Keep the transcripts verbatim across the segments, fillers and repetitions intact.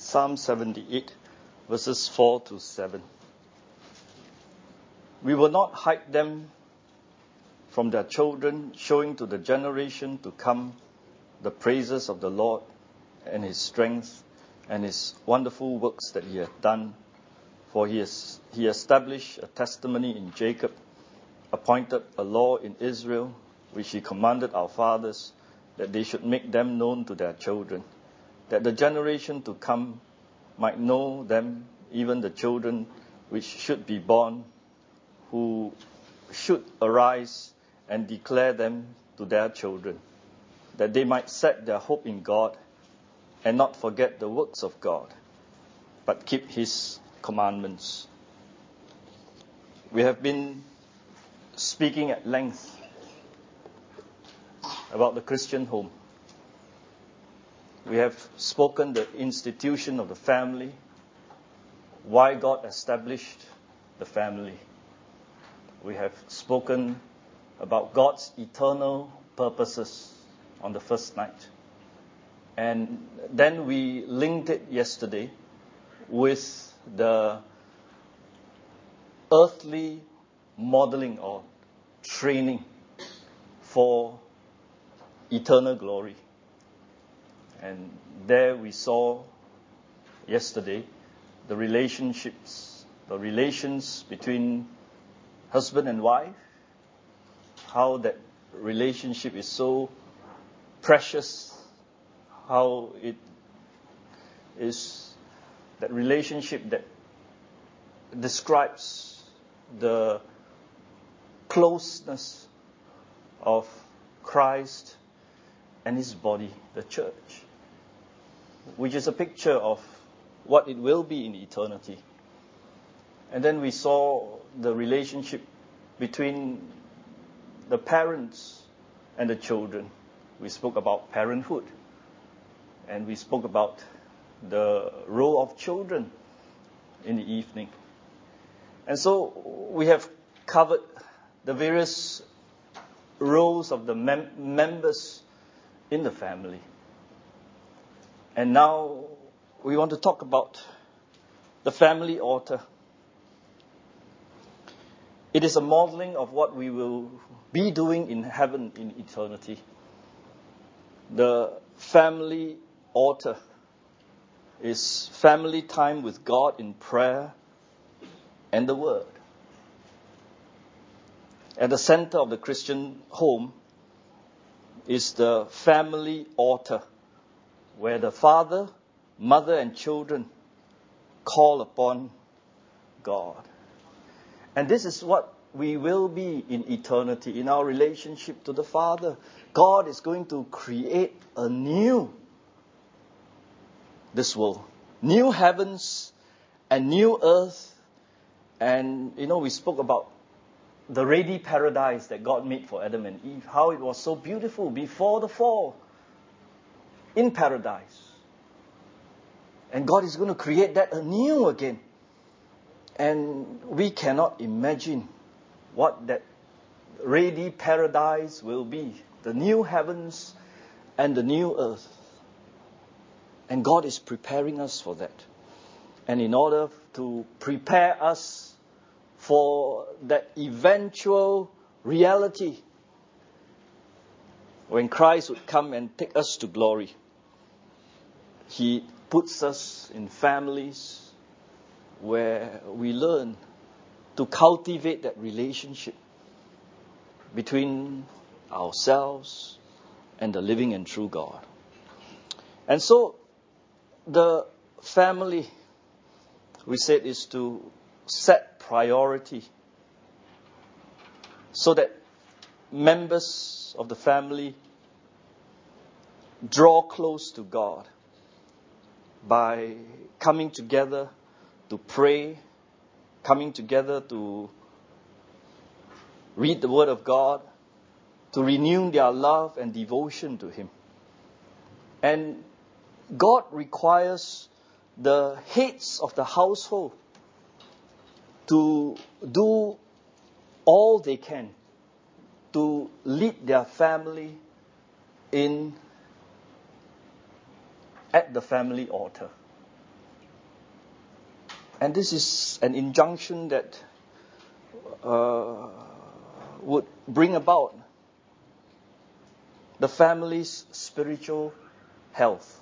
Psalm seventy-eight, verses four to seven. We will not hide them from their children, showing to the generation to come the praises of the Lord and his strength and his wonderful works that he hath done. For he has he established a testimony in Jacob, appointed a law in Israel, which he commanded our fathers, that they should make them known to their children, that the generation to come might know them, even the children which should be born, who should arise and declare them to their children, that they might set their hope in God and not forget the works of God, but keep his commandments. We have been speaking at length about the Christian home. We have spoken the institution of the family, why God established the family. We have spoken about God's eternal purposes on the first night. And then we linked it yesterday with the earthly modeling or training for eternal glory. And there we saw yesterday the relationships, the relations between husband and wife, how that relationship is so precious, how it is that relationship that describes the closeness of Christ and his body, the church, which is a picture of what it will be in eternity. And then we saw the relationship between the parents and the children. We spoke about parenthood, and we spoke about the role of children in the evening. And so we have covered the various roles of the mem- members in the family. And now we want to talk about the family altar. It is a modeling of what we will be doing in heaven in eternity. The family altar is family time with God in prayer and the Word. At the center of the Christian home is the family altar, where the father, mother, and children call upon God. And this is what we will be in eternity, in our relationship to the Father. God is going to create a new this world, new heavens and new earth. And, you know, we spoke about the ready paradise that God made for Adam and Eve, how it was so beautiful before the fall in paradise. And God is going to create that anew again. And we cannot imagine what that ready paradise will be, the new heavens and the new earth. And God is preparing us for that. And in order to prepare us for that eventual reality, when Christ would come and take us to glory, he puts us in families where we learn to cultivate that relationship between ourselves and the living and true God. And so the family, we said, is to set priority so that members of the family draw close to God by coming together to pray, coming together to read the Word of God, to renew their love and devotion to Him. And God requires the heads of the household to do all they can to lead their family in at the family altar. And this is an injunction that uh, would bring about the family's spiritual health.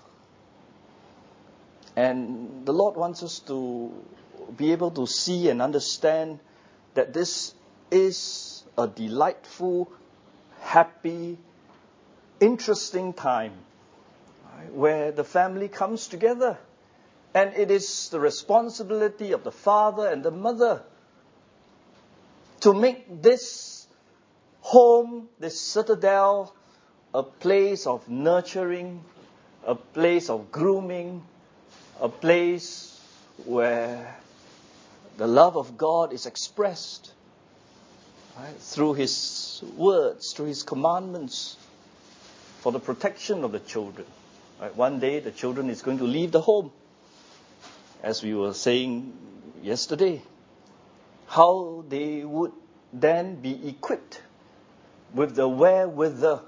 And the Lord wants us to be able to see and understand that this is a delightful, happy, interesting time, right, where the family comes together. And it is the responsibility of the father and the mother to make this home, this citadel, a place of nurturing, a place of grooming, a place where the love of God is expressed, right, through His words, through His commandments, for the protection of the children. Right? One day the children is going to leave the home, as we were saying yesterday. How they would then be equipped with the wherewithal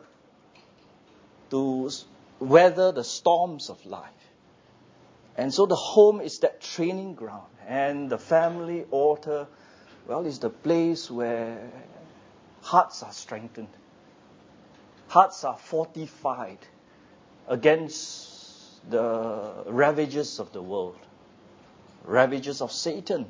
to weather the storms of life. And so the home is that training ground. And the family altar, well, is the place where hearts are strengthened. Hearts are fortified against the ravages of the world, ravages of Satan,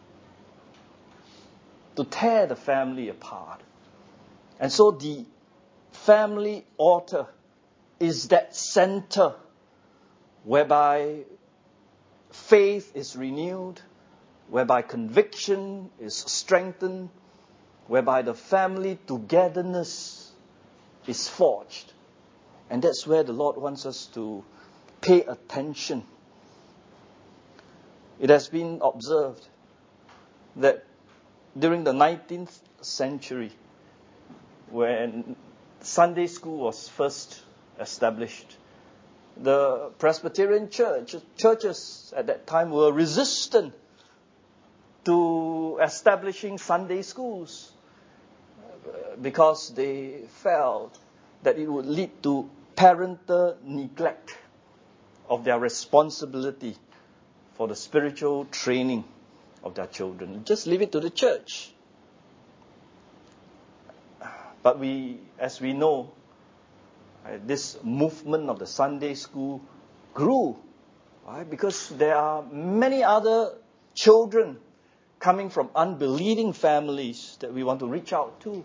to tear the family apart. And so the family altar is that center whereby faith is renewed, whereby conviction is strengthened, whereby the family togetherness is forged. And that's where the Lord wants us to pay attention. It has been observed that during the nineteenth century, when Sunday school was first established, the Presbyterian church, churches at that time were resistant to establishing Sunday schools because they felt that it would lead to parental neglect of their responsibility for the spiritual training of their children. Just leave it to the church. But we, as we know, right, this movement of the Sunday school grew, right, because there are many other children coming from unbelieving families that we want to reach out to.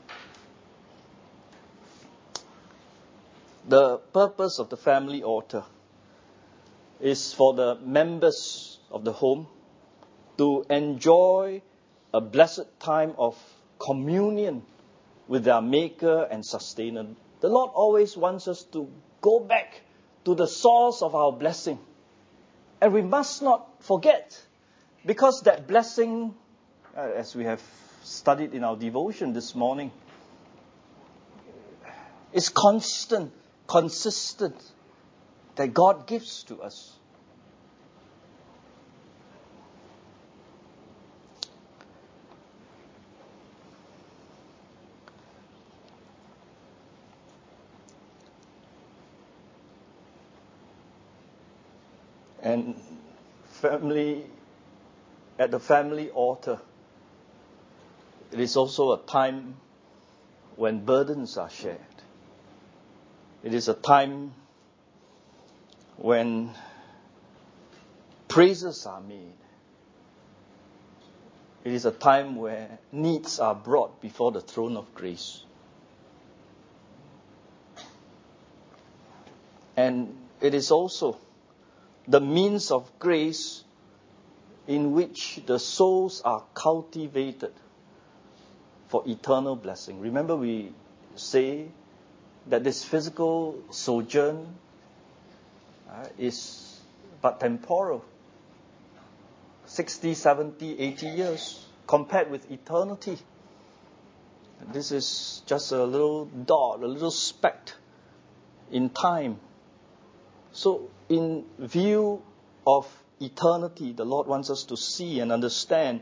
The purpose of the family altar is for the members of the home to enjoy a blessed time of communion with their Maker and Sustainer. The Lord always wants us to go back to the source of our blessing. And we must not forget, because that blessing, uh, as we have studied in our devotion this morning, is constant, consistent, that God gives to us. And family, at the family altar, it is also a time when burdens are shared. It is a time when praises are made. It is a time where needs are brought before the throne of grace. And it is also the means of grace in which the souls are cultivated for eternal blessing. Remember, we say that this physical sojourn uh, is but temporal. sixty, seventy, eighty years compared with eternity. This is just a little dot, a little speck in time. So in view of eternity, the Lord wants us to see and understand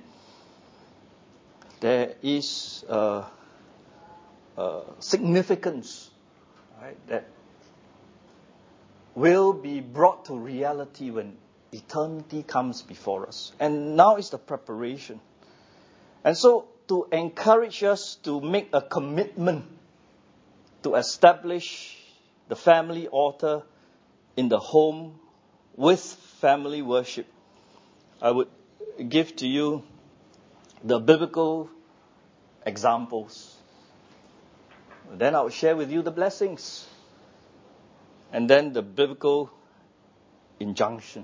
there is a, a significance, right, that will be brought to reality when eternity comes before us. And now is the preparation. And so to encourage us to make a commitment to establish the family altar in the home with family worship, I would give to you the biblical examples. Then I will share with you the blessings. And then the biblical injunction.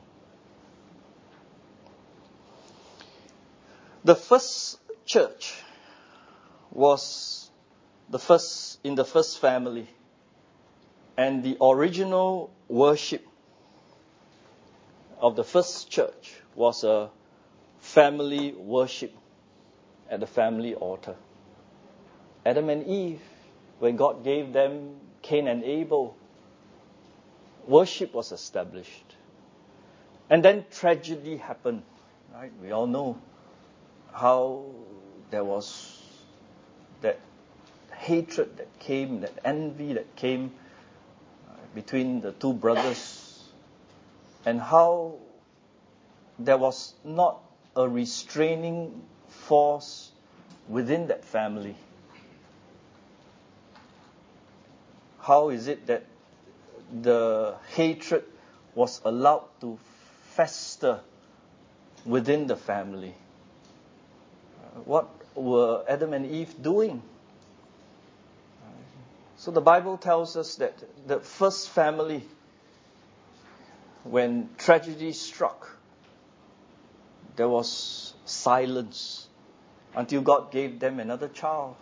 The first church was the first in the first family. And the original worship of the first church was a family worship at the family altar. Adam and Eve, when God gave them Cain and Abel, worship was established. And then tragedy happened. Right? We all know how there was that hatred that came, that envy that came uh, between the two brothers, and how there was not a restraining force within that family. How is it that the hatred was allowed to fester within the family? What were Adam and Eve doing? So the Bible tells us that the first family, when tragedy struck, there was silence until God gave them another child.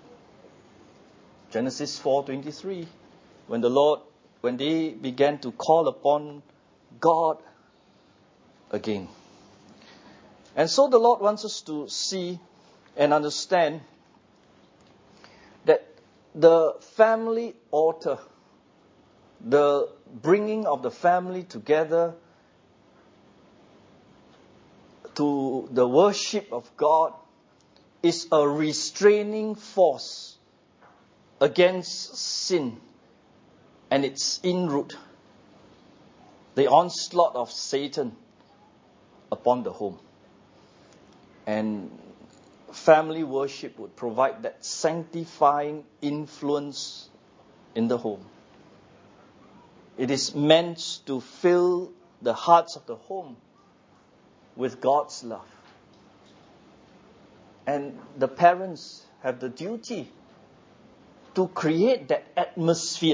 Genesis four twenty-three, when the Lord, when they began to call upon God again. And so the Lord wants us to see and understand that the family altar, the bringing of the family together to the worship of God, is a restraining force against sin and its inroot, the onslaught of Satan upon the home. And family worship would provide that sanctifying influence in the home. It is meant to fill the hearts of the home with God's love. And the parents have the duty to create that atmosphere.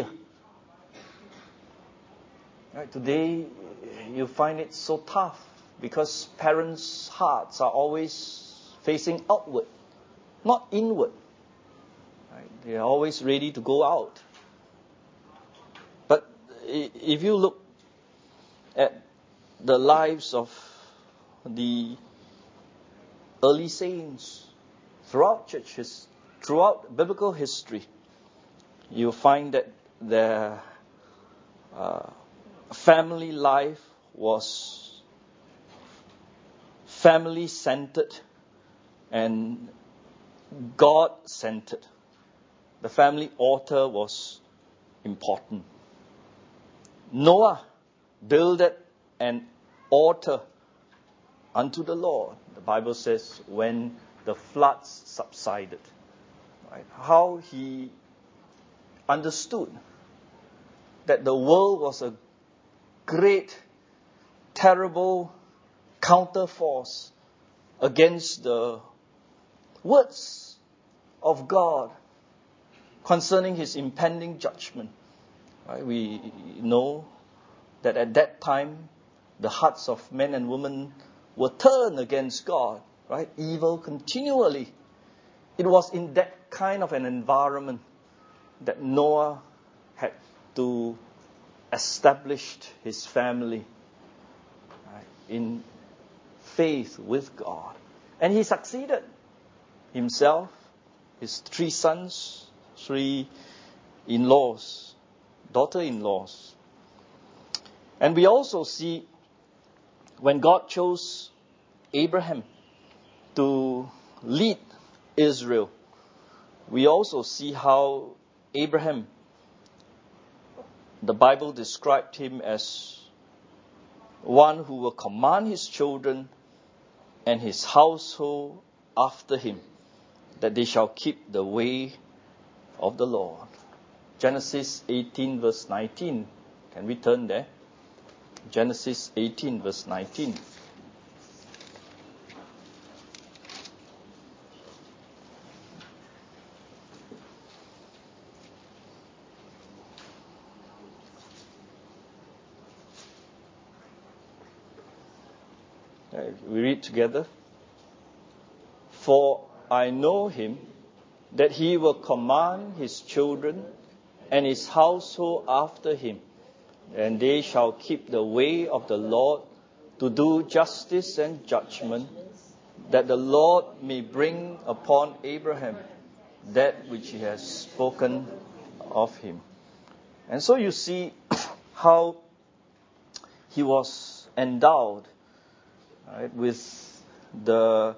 Right, today, you find it so tough because parents' hearts are always facing outward, not inward. Right? They are always ready to go out. But if you look at the lives of the early saints throughout churches, throughout biblical history, you find that their uh, family life was family-centered and God-centered. The family altar was important. Noah builded an altar unto the Lord. The Bible says when the floods subsided. Right? How he understood that the world was a great, terrible counterforce against the words of God concerning his impending judgment. Right? We know that at that time, the hearts of men and women were turned against God. Right? Evil continually. It was in that kind of an environment that Noah had to establish his family, right, in faith with God. And he succeeded. Himself, his three sons, three in-laws, daughter-in-laws. And we also see when God chose Abraham to lead Israel, we also see how Abraham, the Bible described him as one who will command his children and his household after him, that they shall keep the way of the Lord. Genesis eighteen verse nineteen. Can we turn there? Genesis eighteen verse nineteen. We read together. For I know him, that he will command his children and his household after him, and they shall keep the way of the Lord to do justice and judgment, that the Lord may bring upon Abraham that which he has spoken of him. And so you see how he was endowed, right, with the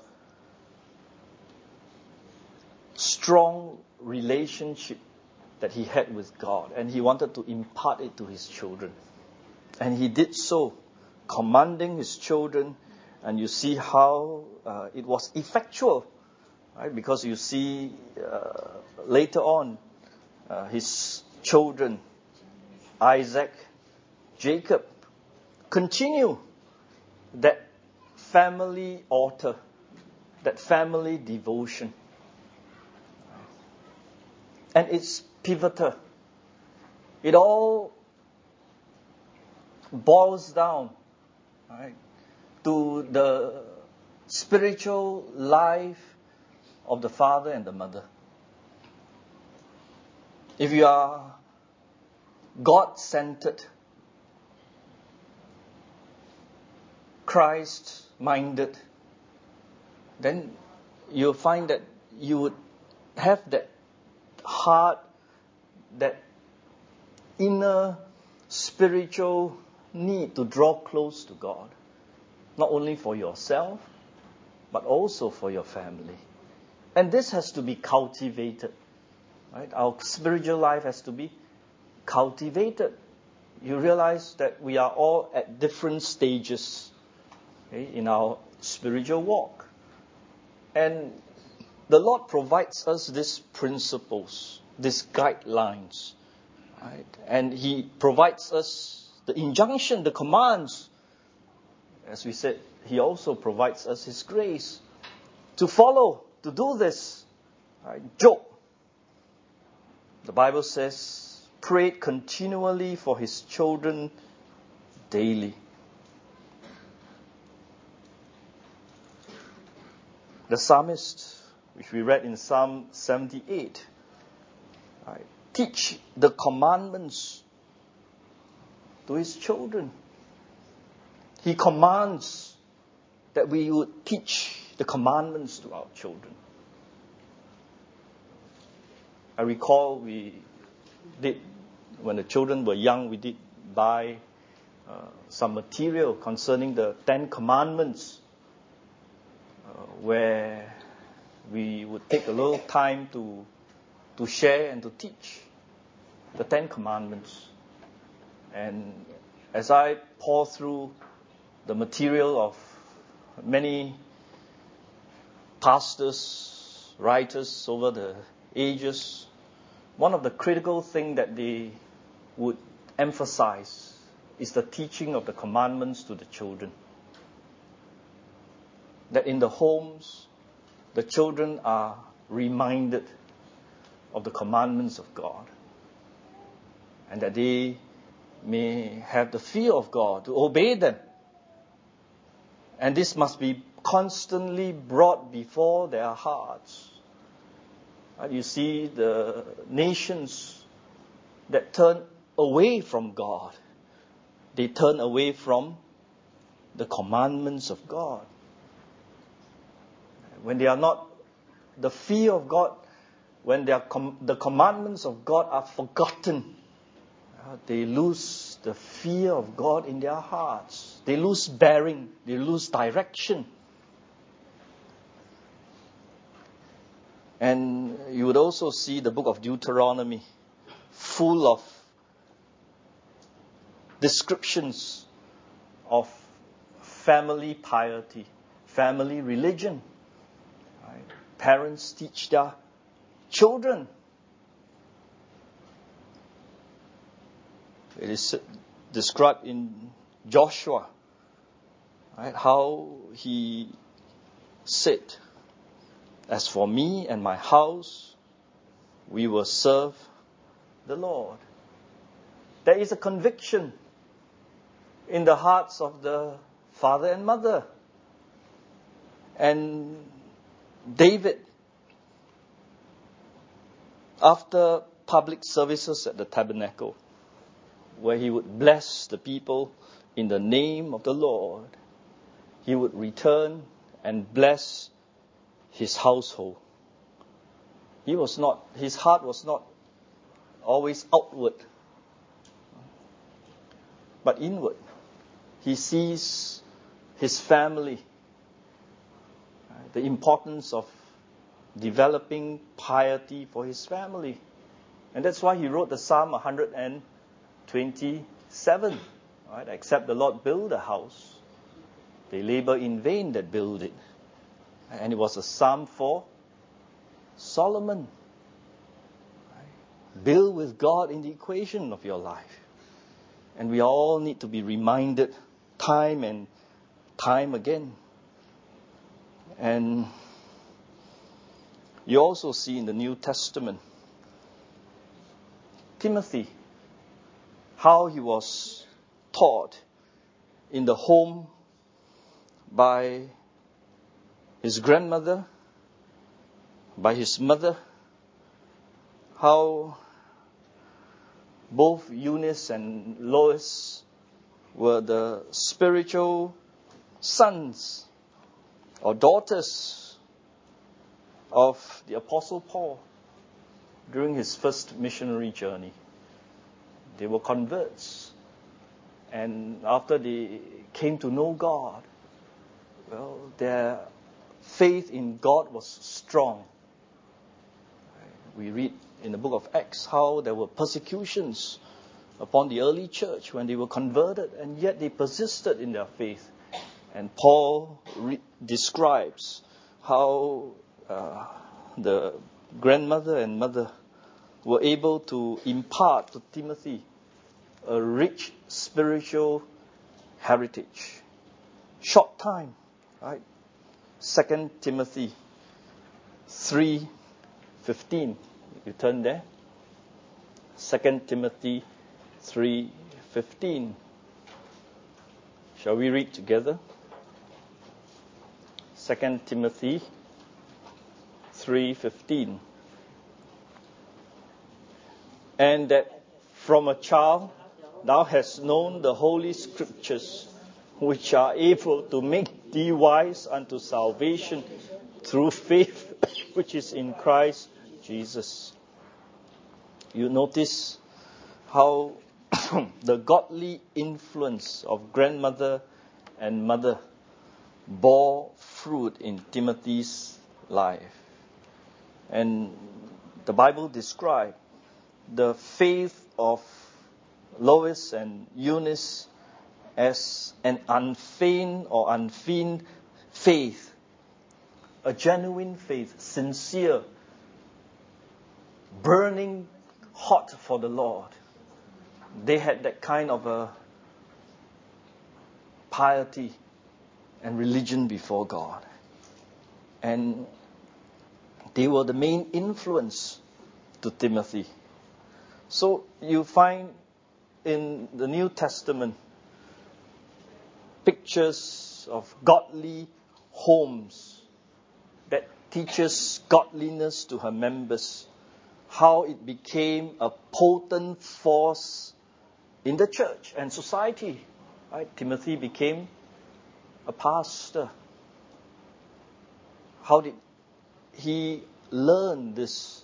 strong relationship that he had with God, and he wanted to impart it to his children. And he did so, commanding his children, and you see how uh, it was effectual, right? Because you see uh, later on, uh, his children, Isaac, Jacob, continue that family altar, that family devotion. And it's pivotal. It all boils down, right, to the spiritual life of the father and the mother. If you are God-centered, Christ-minded, then you'll find that you would have that heart, that inner spiritual need to draw close to God, not only for yourself, but also for your family. And this has to be cultivated, right? Our spiritual life has to be cultivated. You realize that we are all at different stages, okay, in our spiritual walk. And the Lord provides us these principles, these guidelines, right? And He provides us the injunction, the commands. As we said, He also provides us His grace to follow, to do this. Right? Job, the Bible says, prayed continually for his children daily. The psalmist, which we read in Psalm seventy-eight, right, teach the commandments to his children. He commands that we would teach the commandments to our children. I recall we did, when the children were young, we did buy uh, some material concerning the Ten Commandments, uh, where we would take a little time to to share and to teach the Ten Commandments. And as I pour through the material of many pastors, writers over the ages, one of the critical things that they would emphasize is the teaching of the commandments to the children. That in the homes, the children are reminded of the commandments of God, and that they may have the fear of God to obey them. And this must be constantly brought before their hearts. You see the nations that turn away from God, they turn away from the commandments of God. When they are not, the fear of God, when they are com- the commandments of God are forgotten, uh, they lose the fear of God in their hearts. They lose bearing, they lose direction. And you would also see the book of Deuteronomy full of descriptions of family piety, family religion. Right? Parents teach their children. It is described in Joshua, right, how he said, "As for me and my house, we will serve the Lord." There is a conviction in the hearts of the father and mother. And David, after public services at the tabernacle, where he would bless the people in the name of the Lord, he would return and bless his household. He was not, his heart was not always outward, but inward. He sees his family, the importance of developing piety for his family. And that's why he wrote the Psalm one hundred twenty-seven. Right? Except the Lord build a house, they labor in vain that build it. And it was a psalm for Solomon. Right? Build with God in the equation of your life. And we all need to be reminded time and time again. And you also see in the New Testament, Timothy, how he was taught in the home by his grandmother, by his mother, how both Eunice and Lois were the spiritual sons or daughters of the Apostle Paul during his first missionary journey. They were converts. And after they came to know God, well, their faith in God was strong. We read in the book of Acts how there were persecutions upon the early church when they were converted, and yet they persisted in their faith. And Paul re- describes how uh, the grandmother and mother were able to impart to Timothy a rich spiritual heritage. Short time, right? Second Timothy three fifteen. You turn there. Second Timothy three fifteen. Shall we read together? Second Timothy three fifteen. And that from a child thou hast known the holy scriptures, which are able to make thee wise unto salvation through faith which is in Christ Jesus. You notice how the godly influence of grandmother and mother bore fruit in Timothy's life. And the Bible describes the faith of Lois and Eunice as an unfeigned or unfeigned faith, a genuine faith, sincere, burning hot for the Lord. They had that kind of a piety and religion before God. And they were the main influence to Timothy. So you find in the New Testament pictures of godly homes that teaches godliness to her members, how it became a potent force in the church and society. Right? Timothy became a pastor. How did he learn this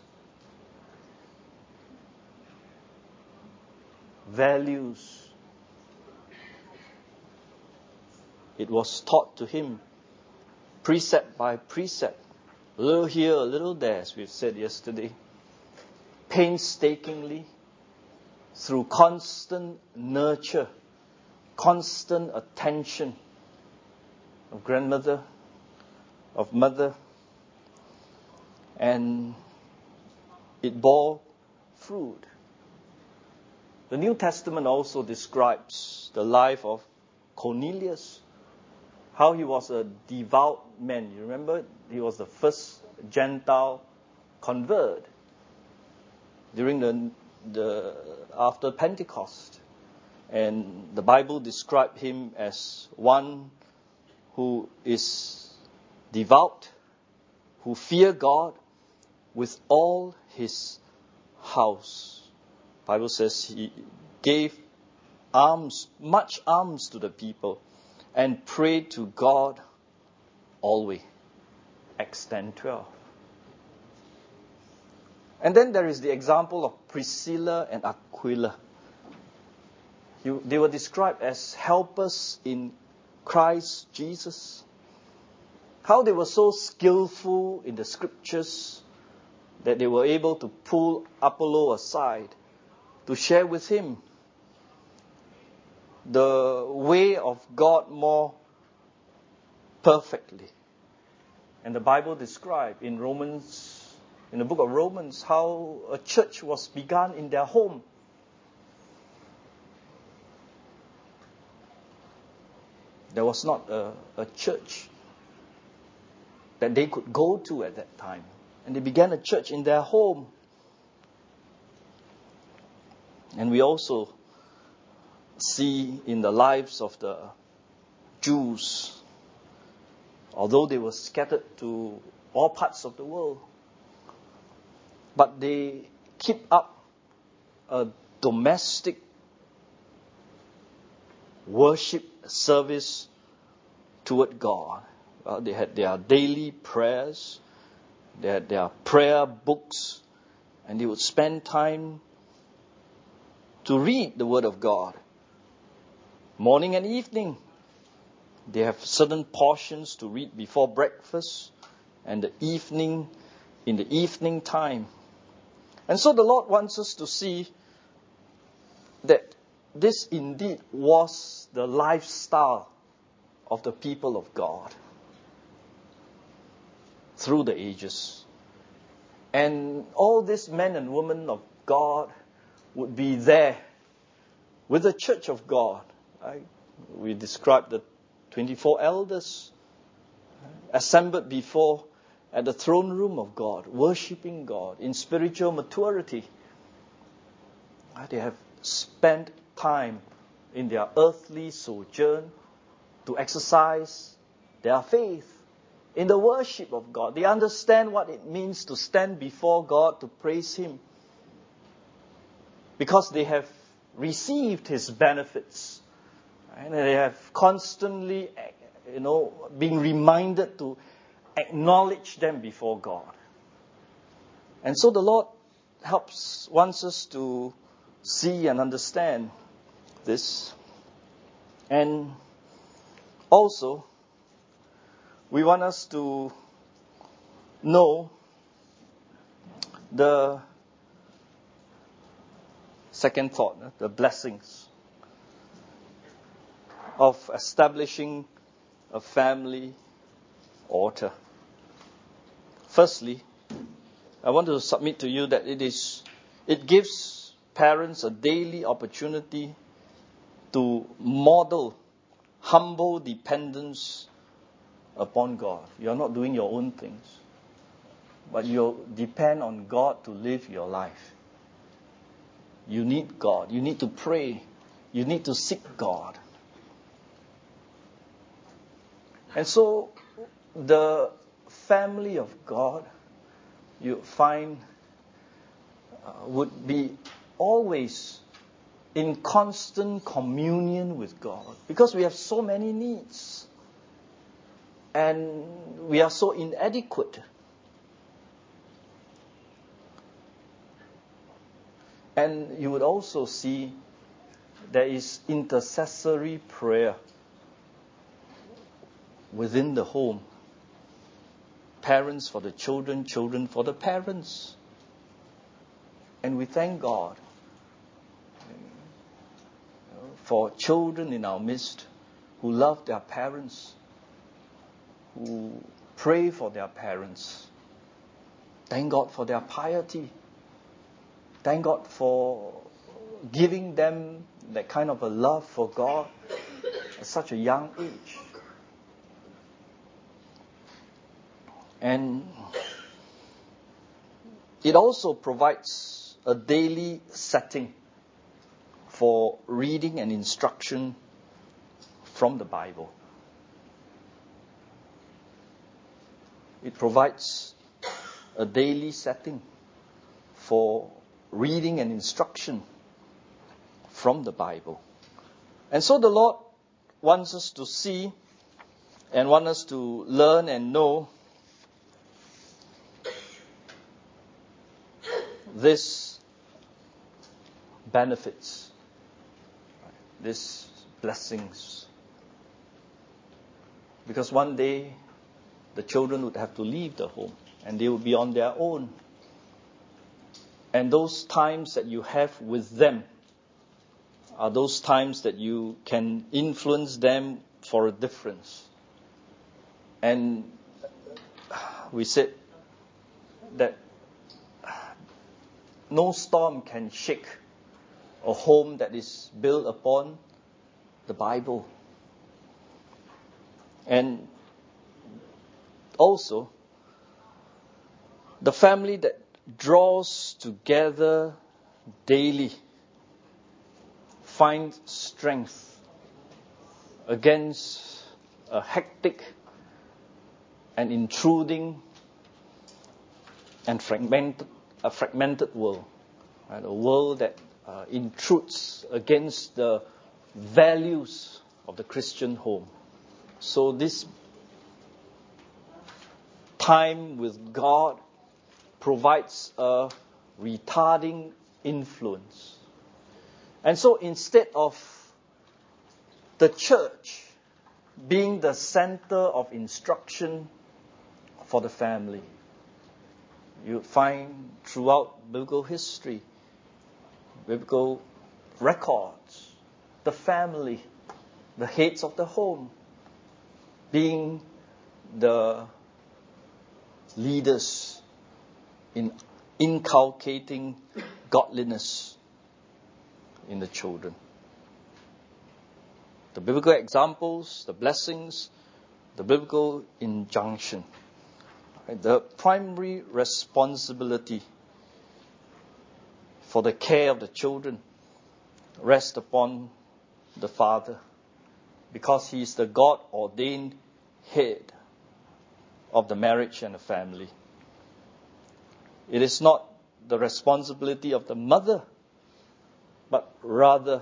values? It was taught to him precept by precept, a little here, a little there, as we've said yesterday, painstakingly, through constant nurture constant attention of grandmother, of mother, and it bore fruit. The New Testament also describes the life of Cornelius, how he was a devout man. You remember, he was the first Gentile convert during the, the after Pentecost. And the Bible described him as one who is devout, who fear God with all his house. The Bible says he gave alms, much alms to the people, and prayed to God always. Acts ten twelve. And then there is the example of Priscilla and Aquila. You, they were described as helpers in Christ Jesus. How they were so skillful in the scriptures that they were able to pull Apollo aside to share with him the way of God more perfectly. And the Bible described in Romans, in the book of Romans, how a church was begun in their home. There was not a, a church that they could go to at that time. And they began a church in their home. And we also see in the lives of the Jews, although they were scattered to all parts of the world, but they keep up a domestic worship service toward God. Well, they had their daily prayers, they had their prayer books, and they would spend time to read the Word of God. Morning and evening, they have certain portions to read before breakfast, and the evening, in the evening time. And so the Lord wants us to see that this indeed was the lifestyle of the people of God through the ages. And all these men and women of God would be there with the church of God. Right? We described the twenty-four elders assembled before at the throne room of God, worshipping God in spiritual maturity. They have spent time in their earthly sojourn to exercise their faith in the worship of God. They understand what it means to stand before God to praise Him, because they have received His benefits. And they have constantly, you know, been reminded to acknowledge them before God. And so the Lord helps, wants us to see and understand this. And also, we want us to know the second thought, the blessings of establishing a family altar. Firstly, I want to submit to you that it is, it gives parents a daily opportunity to model humble dependence upon God. You are not doing your own things, but you depend on God to live your life. You need God. You need to pray. You need to seek God. And so, the family of God, you find, uh, would be always in constant communion with God, because we have so many needs and we are so inadequate. And you would also see there is intercessory prayer within the home. Parents for the children, children for the parents. And we thank God for children in our midst who love their parents, who pray for their parents. Thank God for their piety. Thank God for giving them that kind of a love for God at such a young age. And it also provides a daily setting for reading and instruction from the Bible. It provides a daily setting for reading and instruction from the Bible. And so the Lord wants us to see and wants us to learn and know this benefits, these blessings. Because one day the children would have to leave the home and they would be on their own. And those times that you have with them are those times that you can influence them for a difference. And we said that no storm can shake a home that is built upon the Bible. And also, the family that draws together daily finds strength against a hectic and intruding and fragmented, a fragmented world, right? A world that uh, intrudes against the values of the Christian home. So this time with God provides a retarding influence. And so instead of the church being the center of instruction for the family, you find throughout biblical history, biblical records, the family, the heads of the home, being the leaders in inculcating godliness in the children. The biblical examples, the blessings, the biblical injunction. The primary responsibility for the care of the children rests upon the father, because he is the God-ordained head of the marriage and the family. It is not the responsibility of the mother, but rather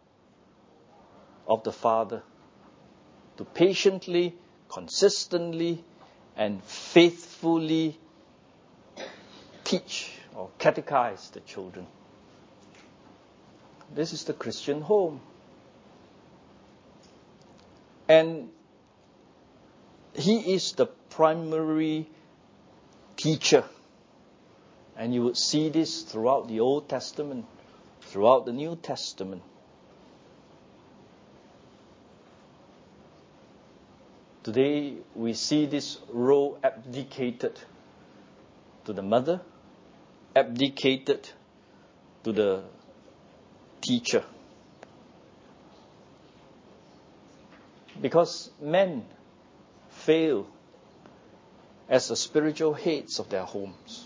of the father to patiently, consistently, and faithfully teach or catechize the children. This is the Christian home. And he is the primary teacher. And you would see this throughout the Old Testament, throughout the New Testament. Today, we see this role abdicated to the mother, abdicated to the teacher. Because men fail as the spiritual heads of their homes.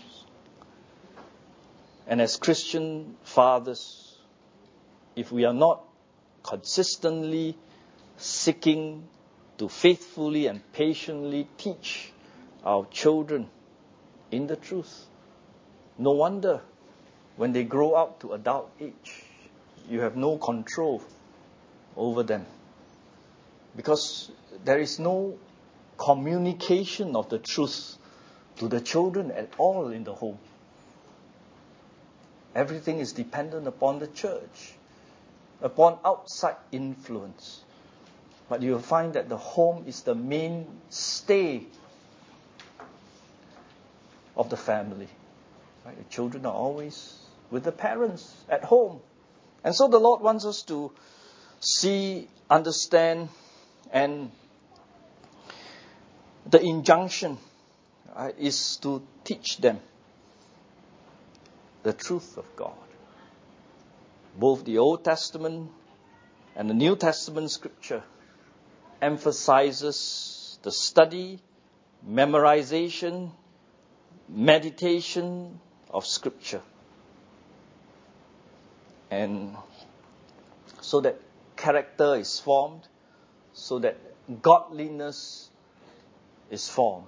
And as Christian fathers, if we are not consistently seeking to faithfully and patiently teach our children in the truth, no wonder when they grow up to adult age, you have no control over them. Because there is no communication of the truth to the children at all in the home. Everything is dependent upon the church, upon outside influence. But you will find that the home is the mainstay of the family. Right? The children are always with the parents at home. And so the Lord wants us to see, understand, and the injunction right, is to teach them the truth of God. Both the Old Testament and the New Testament scripture emphasizes the study, memorization, meditation of scripture. And so that character is formed, so that godliness is formed.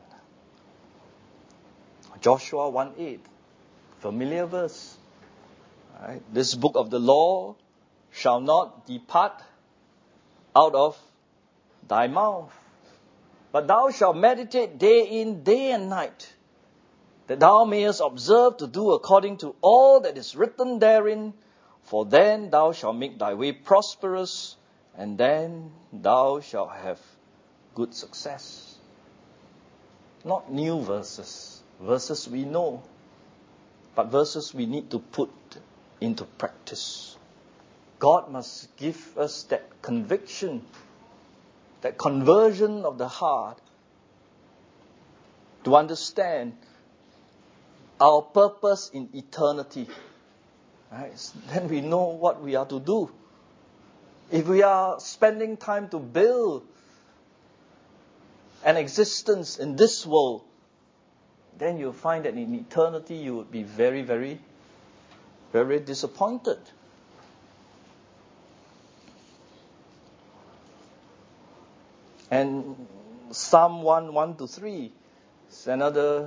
Joshua one eight, familiar verse. Right? This book of the law shall not depart out of thy mouth, but thou shalt meditate day in, day and night, that thou mayest observe to do according to all that is written therein, for then thou shalt make thy way prosperous, and then thou shalt have good success. Not new verses, verses we know, but verses we need to put into practice. God must give us that conviction, that conversion of the heart, to understand our purpose in eternity. Right? Then we know what we are to do. If we are spending time to build an existence in this world, then you'll find that in eternity you would be very, very, very disappointed. And Psalm one, one to three is another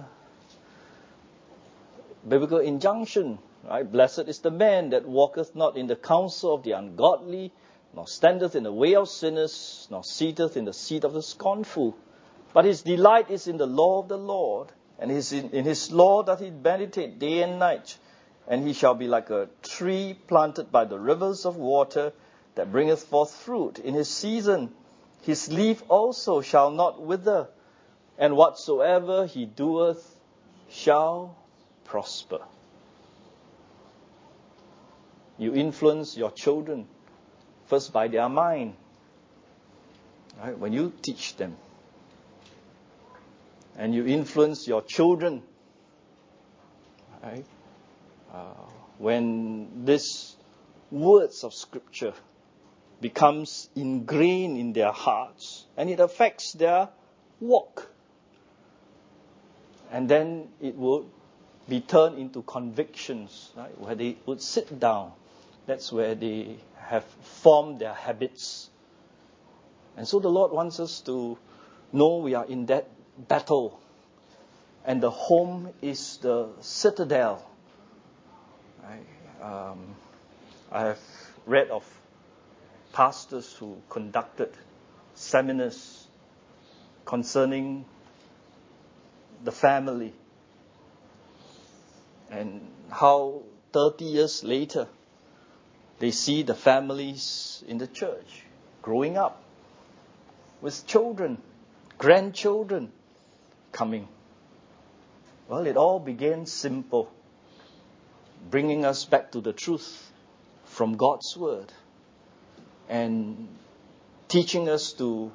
biblical injunction. Right? Blessed is the man that walketh not in the counsel of the ungodly, nor standeth in the way of sinners, nor sitteth in the seat of the scornful. But his delight is in the law of the Lord, and his, in, in his law doth he meditate day and night. And he shall be like a tree planted by the rivers of water, that bringeth forth fruit in his season. His leaf also shall not wither, and whatsoever he doeth shall prosper. You influence your children first by their mind. Right? When you teach them, and you influence your children, right? Uh, when these words of Scripture becomes ingrained in their hearts, and it affects their walk, and then it will be turned into convictions, right? Where they would sit down. That's where they have formed their habits. And so the Lord wants us to know we are in that battle. And the home is the citadel. Right? Um, I have read of pastors who conducted seminars concerning the family, and how thirty years later they see the families in the church growing up with children, grandchildren coming. Well, it all began simple, bringing us back to the truth from God's Word and teaching us to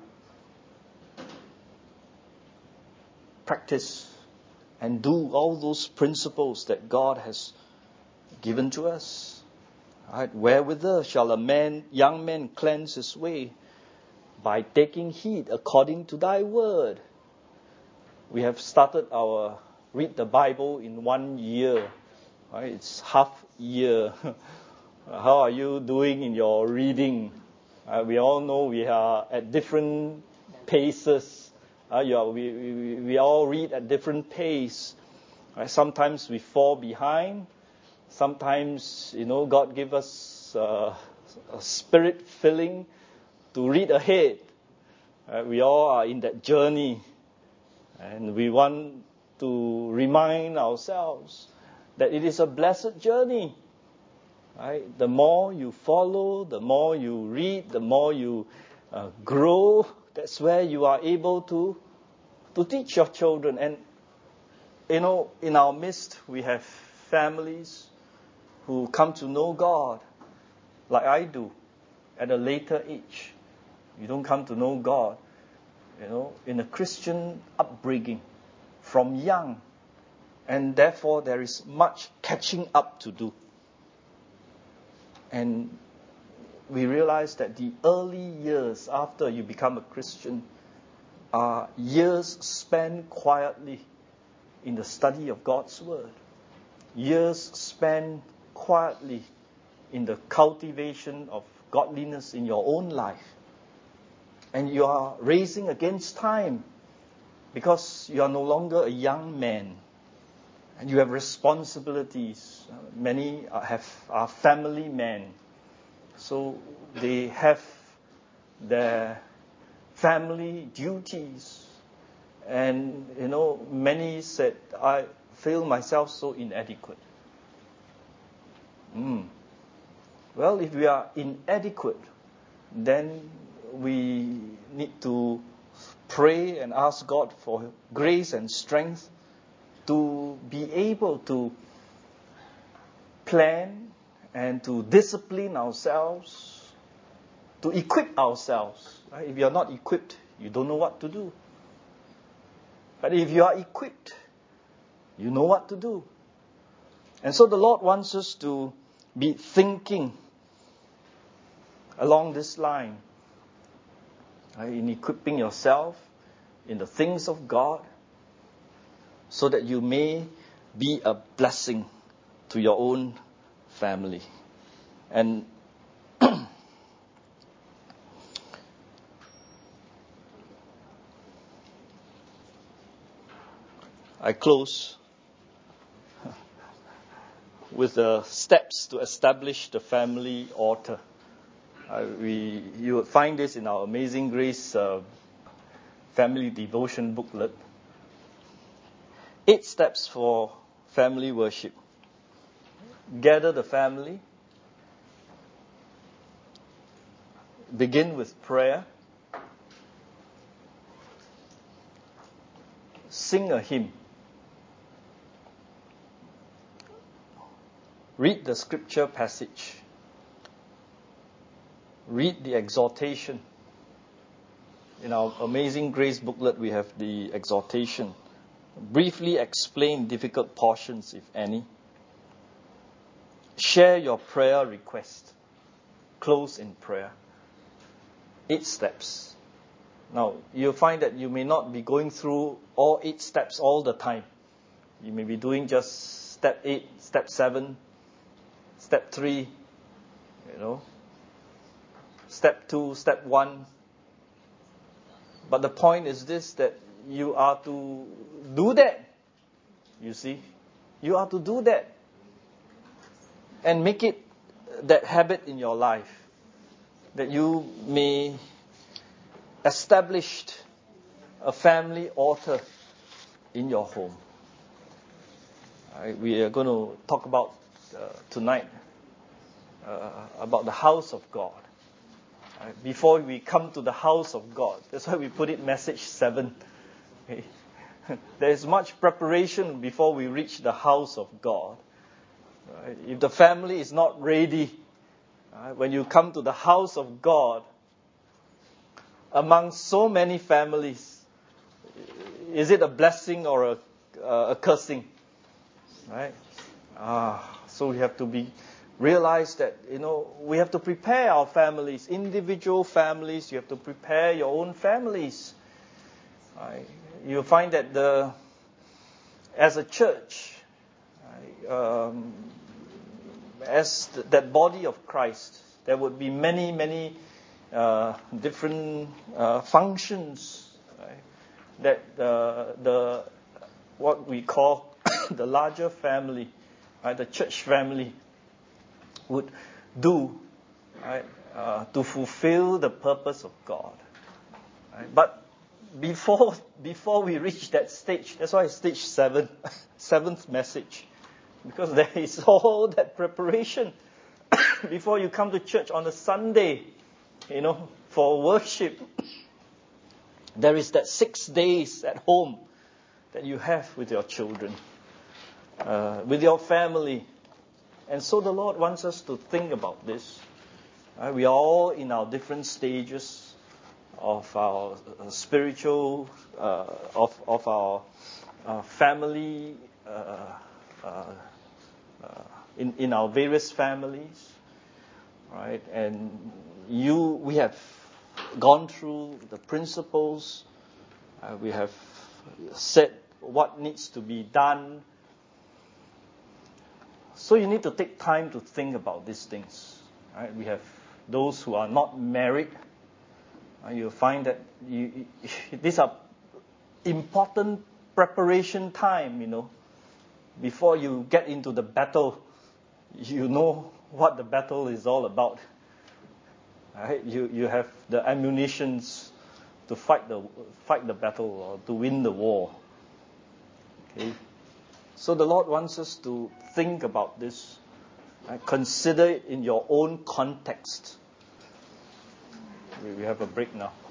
practice and do all those principles that God has given to us. Right? Wherewithal shall a man, young man cleanse his way? By taking heed according to thy word. We have started our read the Bible in one year. Right? It's half year. How are you doing in your reading? Uh, we all know we are at different paces. Uh, you are, we, we, we all read at different pace. Right? Sometimes we fall behind. Sometimes, you know, God give us uh, a spirit filling to read ahead. Uh, we all are in that journey. And we want to remind ourselves that it is a blessed journey. Right? The more you follow, the more you read, the more you uh, grow, that's where you are able to, to teach your children. And, you know, in our midst, we have families who come to know God like I do. at a later age. You don't come to know God, you know, in a Christian upbringing from young. And therefore there is much catching up to do. And we realize that the early years after you become a Christian are years spent quietly in the study of God's Word. Years spent quietly in the cultivation of godliness in your own life. And you are racing against time because you are no longer a young man. And you have responsibilities. Many have are family men. So they have their family duties. And, you know, many said, I feel myself so inadequate. Mm. Well, if we are inadequate, then we need to pray and ask God for grace and strength to be able to plan and to discipline ourselves, to equip ourselves. Right? If you are not equipped, you don't know what to do. But if you are equipped, you know what to do. And so the Lord wants us to be thinking along this line, right? In equipping yourself in the things of God, so that you may be a blessing to your own family. And I close with the steps to establish the family altar. Uh, we, you will find this in our Amazing Grace uh, family devotion booklet. Eight steps for family worship. Gather the family. Begin with prayer. Sing a hymn. Read the scripture passage. Read the exhortation. In our Amazing Grace booklet, we have the exhortation. Briefly explain difficult portions, if any. Share your prayer request. Close in prayer. Eight steps. Now, you'll find that you may not be going through all eight steps all the time. You may be doing just step eight, step seven, step three, you know, step two, step one. But the point is this, that you are to do that. You see? You are to do that. And make it that habit in your life. That you may establish a family altar in your home. Right, we are going to talk about uh, tonight uh, about the house of God. Right, before we come to the house of God. That's why we put it message seven. Okay. There is much preparation before we reach the house of God. Right? If the family is not ready, right, when you come to the house of God, among so many families, is it a blessing or a, uh, a cursing? Right? Ah, so we have to be realize that, you know, we have to prepare our families, individual families. You have to prepare your own families. Right? You'll find that the as a church, right, um, as th- that body of Christ, there would be many, many uh, different uh, functions, right, that uh, the what we call the larger family, right, the church family, would do, right, uh, to fulfill the purpose of God. Right? But before before we reach that stage, that's why it's stage seven, seventh message, because there is all that preparation before you come to church on a Sunday, you know, for worship. There is that six days at home that you have with your children, uh, with your family. And so the Lord wants us to think about this. Right? We are all in our different stages of our uh, spiritual, uh, of of our uh, family, uh, uh, uh, in in our various families, right? And you, we have gone through the principles. Uh, we have said what needs to be done. So you need to take time to think about these things. Right? We have those who are not married. Uh, you'll find that you, these are important preparation time, you know. Before you get into the battle, you know what the battle is all about. Right? You you have the ammunitions to fight the fight the battle or to win the war. Okay. So the Lord wants us to think about this. Right? Consider it in your own context. We have a break now.